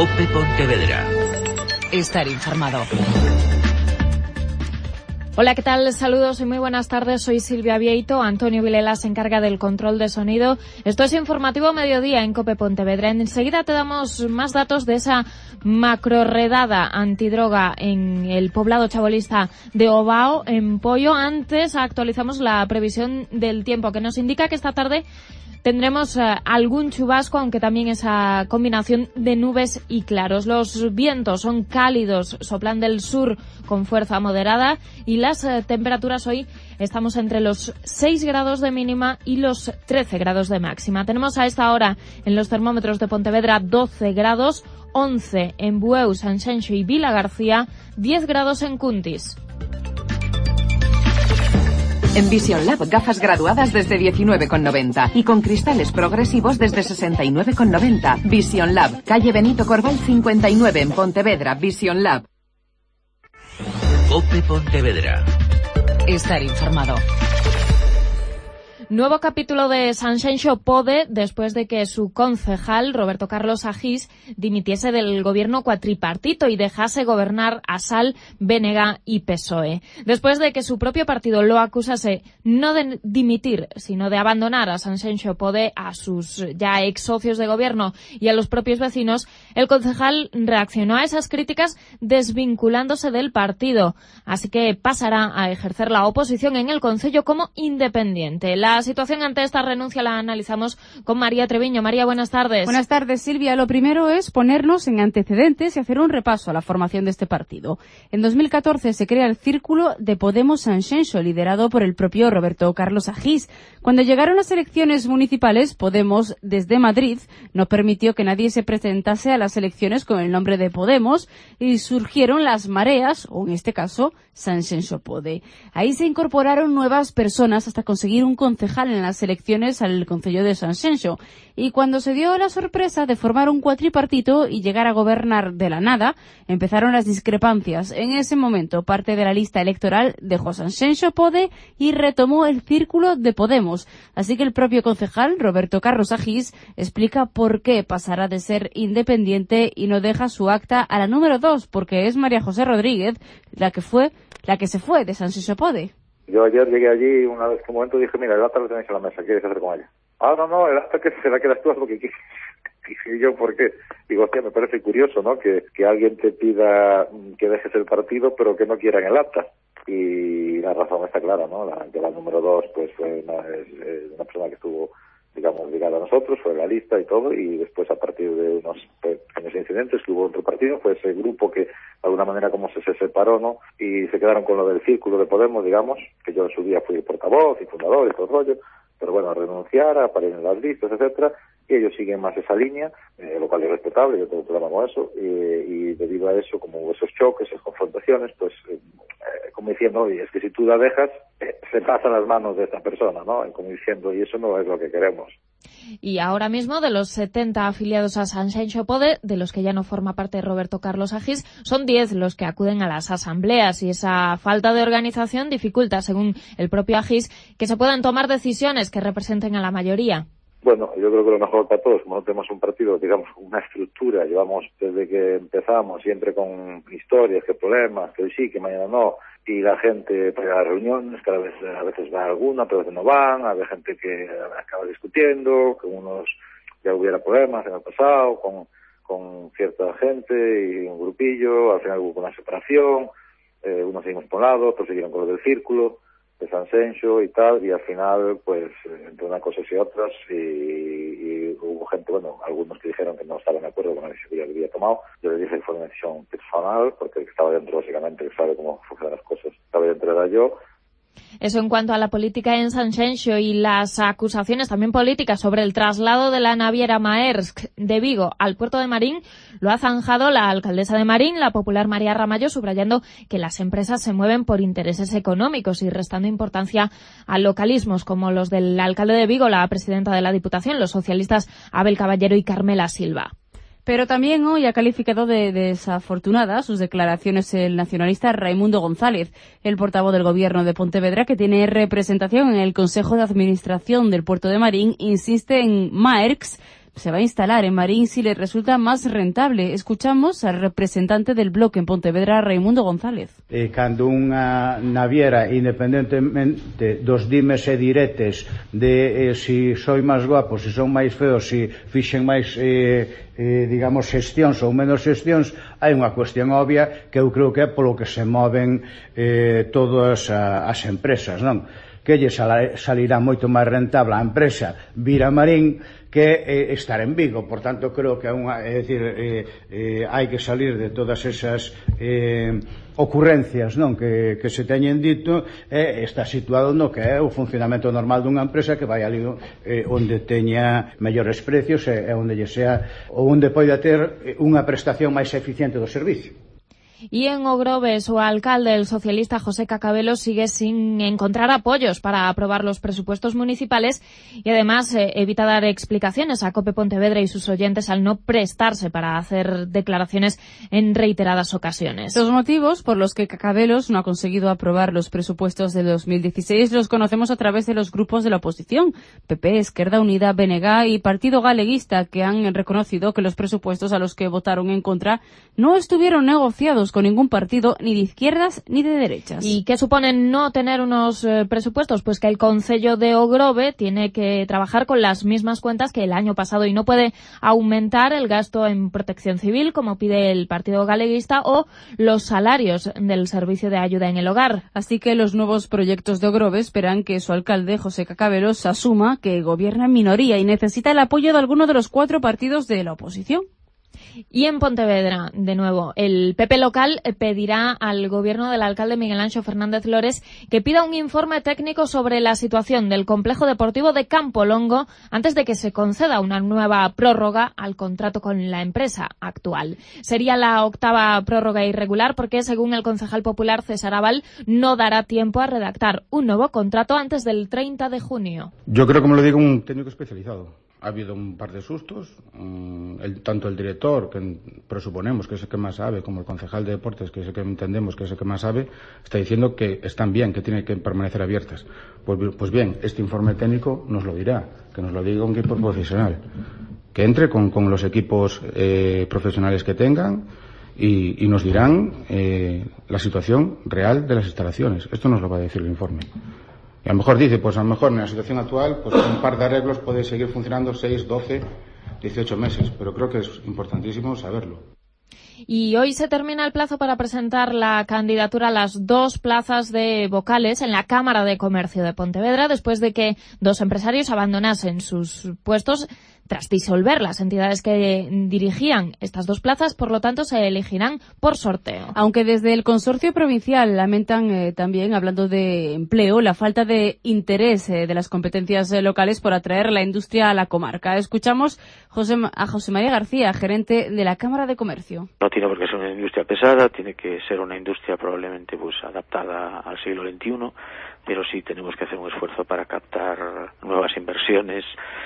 COPE Pontevedra. Estar informado. Hola, ¿qué tal? Saludos y muy buenas tardes. Soy Silvia Vieito. Antonio Vilela se encarga del control de sonido. Esto es Informativo Mediodía en COPE Pontevedra. Enseguida te damos más datos de esa macroredada antidroga en el poblado chabolista de Ovao, en Poio. Antes actualizamos la previsión del tiempo, que nos indica que esta tarde tendremos algún chubasco, aunque también esa combinación de nubes y claros. Los vientos son cálidos, soplan del sur con fuerza moderada y las temperaturas hoy estamos entre los 6 grados de mínima y los 13 grados de máxima. Tenemos a esta hora en los termómetros de Pontevedra 12 grados, 11 en Bueu, Sanxenxo y Vila García, 10 grados en Cuntis. En Vision Lab, gafas graduadas desde 19,90 y con cristales progresivos desde 69,90. Vision Lab, calle Benito Corbal 59 en Pontevedra. Vision Lab. COPE Pontevedra. Estar informado. Nuevo capítulo de Sanxenxo Pode después de que su concejal, Roberto Carlos Agís, dimitiese del gobierno cuatripartito y dejase gobernar a SAL, BNG y PSOE. Después de que su propio partido lo acusase no de dimitir, sino de abandonar a Sanxenxo Pode, a sus ya ex socios de gobierno y a los propios vecinos, el concejal reaccionó a esas críticas desvinculándose del partido. Así que pasará a ejercer la oposición en el concello como independiente. La situación ante esta renuncia la analizamos con María Treviño. María, buenas tardes. Buenas tardes, Silvia. Lo primero es ponernos en antecedentes y hacer un repaso a la formación de este partido. En 2014 se crea el Círculo de Podemos Sanxenxo, liderado por el propio Roberto Carlos Agís. Cuando llegaron las elecciones municipales, Podemos, desde Madrid, no permitió que nadie se presentase a las elecciones con el nombre de Podemos y surgieron las mareas, o en este caso, Sanxenxo Pode. Ahí se incorporaron nuevas personas hasta conseguir un concejal en las elecciones al concello de Sanxenxo. Y cuando se dio la sorpresa de formar un cuatripartito y llegar a gobernar de la nada, empezaron las discrepancias. En ese momento, parte de la lista electoral dejó Sanxenxo Pode y retomó el Círculo de Podemos. Así que el propio concejal, Roberto Carlos Agís, explica por qué pasará de ser independiente y no deja su acta a la número 2, porque es María José Rodríguez la que se fue de Sanxenxo Pode. Yo ayer llegué allí, una vez que un momento dije, mira, el acta lo tenéis en la mesa, ¿qué quieres hacer con ella? Ah, no, el acta que se la quedas tú, porque dije yo, ¿por qué? Digo, hostia, me parece curioso, ¿no? Que alguien te pida que dejes el partido, pero que no quieran el acta. Y la razón está clara, ¿no? La número 2, pues fue una persona que estuvo, digamos, ligada a nosotros, fue en la lista y todo, y después a partir de unos pequeños incidentes que hubo otro partido, fue ese grupo que de alguna manera como se separó, ¿no? Y se quedaron con lo del Círculo de Podemos, digamos, que yo en su día fui portavoz y fundador y todo el rollo, pero bueno, renunciar, aparecer en las listas, etcétera, y ellos siguen más esa línea, lo cual es respetable, yo tengo problema con eso, y debido a eso, como hubo esos choques, esas confrontaciones, pues como diciendo, oye, es que si tú la dejas, se pasa a las manos de esta persona, ¿no? Como diciendo, y eso no es lo que queremos. Y ahora mismo, de los 70 afiliados a Sanxenxo Pode, de los que ya no forma parte Roberto Carlos Agís, son 10 los que acuden a las asambleas, y esa falta de organización dificulta, según el propio Agís, que se puedan tomar decisiones que representen a la mayoría. Bueno, yo creo que lo mejor para todos, como no tenemos un partido, digamos, una estructura, llevamos desde que empezamos siempre con historias, que problemas, que hoy sí, que mañana no, y la gente para las reuniones, que a veces va alguna, pero a veces no van, hay gente que acaba discutiendo, que unos ya hubiera problemas en el pasado, con cierta gente y un grupillo, al final hubo una separación, unos seguimos por un lado, otros siguieron con lo del Círculo de Sanxenxo y tal, y al final, pues, entre una cosa y otras, y hubo gente, bueno, algunos que dijeron que no estaban de acuerdo con la decisión que yo había tomado. Yo les dije que fue una decisión personal, porque el que estaba dentro, básicamente, que sabe cómo funcionan las cosas, estaba dentro era yo. Eso en cuanto a la política en Sanxenxo y las acusaciones también políticas sobre el traslado de la naviera Maersk de Vigo al puerto de Marín, lo ha zanjado la alcaldesa de Marín, la popular María Ramallo, subrayando que las empresas se mueven por intereses económicos y restando importancia a localismos como los del alcalde de Vigo, la presidenta de la Diputación, los socialistas Abel Caballero y Carmela Silva. Pero también hoy ha calificado de desafortunadas sus declaraciones el nacionalista Raimundo González, el portavoz del Gobierno de Pontevedra, que tiene representación en el Consejo de Administración del Puerto de Marín, insiste en Maersk se va a instalar en Marín si le resulta más rentable. Escuchamos al representante del Bloque en Pontevedra, Raimundo González. Cando unha naviera, independentemente dos dimes e diretes de si soy máis guapo, si son máis feos, si fixen máis digamos xestións ou menos xestións, hai unha cuestión obvia que eu creo que é polo que se moven todas as empresas, non? Que lle salirá moito máis rentable a empresa vir a Marín que estar en Vigo. Por tanto, creo que hai que salir de todas esas ocurrencias, non, que se teñen dito, e está situado no que é o funcionamento normal dunha empresa, que vai ali onde teña mellores precios e onde lle sea, ou onde poida ter unha prestación máis eficiente do servicio. Y en Ogrove, su alcalde, el socialista José Cacabelo, sigue sin encontrar apoyos para aprobar los presupuestos municipales y además evita dar explicaciones a COPE Pontevedra y sus oyentes al no prestarse para hacer declaraciones en reiteradas ocasiones. Los motivos por los que Cacabelos no ha conseguido aprobar los presupuestos de 2016 los conocemos a través de los grupos de la oposición, PP, Esquerda Unida, BNG y Partido Galeguista, que han reconocido que los presupuestos a los que votaron en contra no estuvieron negociados con ningún partido, ni de izquierdas ni de derechas. ¿Y qué supone no tener unos presupuestos? Pues que el Concello de Ogrove tiene que trabajar con las mismas cuentas que el año pasado y no puede aumentar el gasto en protección civil, como pide el Partido Galeguista, o los salarios del servicio de ayuda en el hogar. Así que los nuevos proyectos de Ogrove esperan que su alcalde, José Cacabelos, asuma que gobierna en minoría y necesita el apoyo de alguno de los 4 partidos de la oposición. Y en Pontevedra, de nuevo, el PP local pedirá al gobierno del alcalde Miguel Anxo Fernández Lores que pida un informe técnico sobre la situación del complejo deportivo de Campolongo antes de que se conceda una nueva prórroga al contrato con la empresa actual. Sería la 8ª prórroga irregular porque, según el concejal popular César Aval, no dará tiempo a redactar un nuevo contrato antes del 30 de junio. Yo creo, como lo digo, un técnico especializado. Ha habido un par de sustos, tanto el director, que presuponemos que es el que más sabe, como el concejal de deportes, que es el que entendemos que es el que más sabe, está diciendo que están bien, que tienen que permanecer abiertas. Pues bien, este informe técnico nos lo dirá, que nos lo diga un equipo profesional, que entre con los equipos profesionales que tengan y nos dirán la situación real de las instalaciones. Esto nos lo va a decir el informe. Y a lo mejor dice, pues a lo mejor en la situación actual, pues un par de arreglos puede seguir funcionando 6, 12, 18 meses, pero creo que es importantísimo saberlo. Y hoy se termina el plazo para presentar la candidatura a las 2 plazas de vocales en la Cámara de Comercio de Pontevedra, después de que 2 empresarios abandonasen sus puestos tras disolver las entidades que dirigían estas 2 plazas. Por lo tanto, se elegirán por sorteo. Aunque desde el Consorcio Provincial lamentan también, hablando de empleo, la falta de interés de las competencias locales por atraer la industria a la comarca. Escuchamos a José María García, gerente de la Cámara de Comercio. No tiene por qué ser una industria pesada, tiene que ser una industria probablemente pues adaptada al siglo XXI, pero sí tenemos que hacer un esfuerzo para captar nuevas inversiones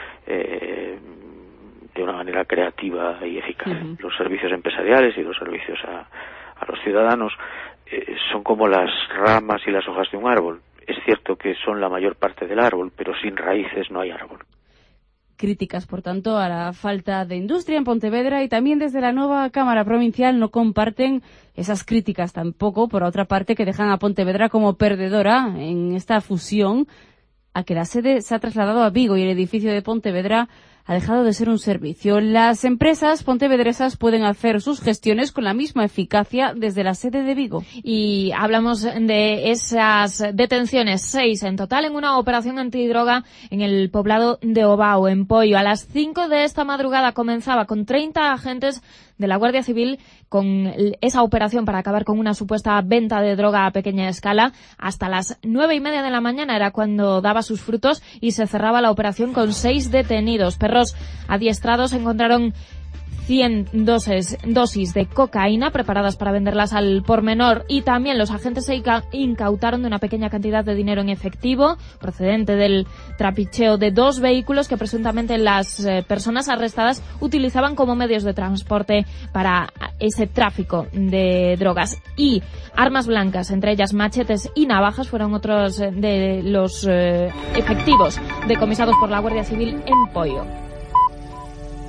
de una manera creativa y eficaz. Uh-huh. Los servicios empresariales y los servicios a los ciudadanos son como las ramas y las hojas de un árbol. Es cierto que son la mayor parte del árbol, pero sin raíces no hay árbol. Críticas, por tanto, a la falta de industria en Pontevedra, y también desde la nueva Cámara Provincial no comparten esas críticas tampoco, por otra parte, que dejan a Pontevedra como perdedora en esta fusión, a que la sede se ha trasladado a Vigo y el edificio de Pontevedra ha dejado de ser un servicio. Las empresas pontevedresas pueden hacer sus gestiones con la misma eficacia desde la sede de Vigo. Y hablamos de esas detenciones, 6 en total, en una operación antidroga en el poblado de Ovao, en Poio. A las 5 de esta madrugada comenzaba con 30 agentes de la Guardia Civil con esa operación para acabar con una supuesta venta de droga a pequeña escala. Hasta las 9:30 de la mañana era cuando daba sus frutos y se cerraba la operación con 6 detenidos. Perros adiestrados encontraron 100 dosis de cocaína preparadas para venderlas al por menor, y también los agentes se incautaron de una pequeña cantidad de dinero en efectivo procedente del trapicheo de 2 vehículos que presuntamente las personas arrestadas utilizaban como medios de transporte para ese tráfico de drogas. Y armas blancas, entre ellas machetes y navajas, fueron otros de los efectivos decomisados por la Guardia Civil en Poio.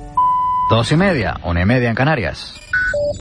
2:30, 1:30 en Canarias.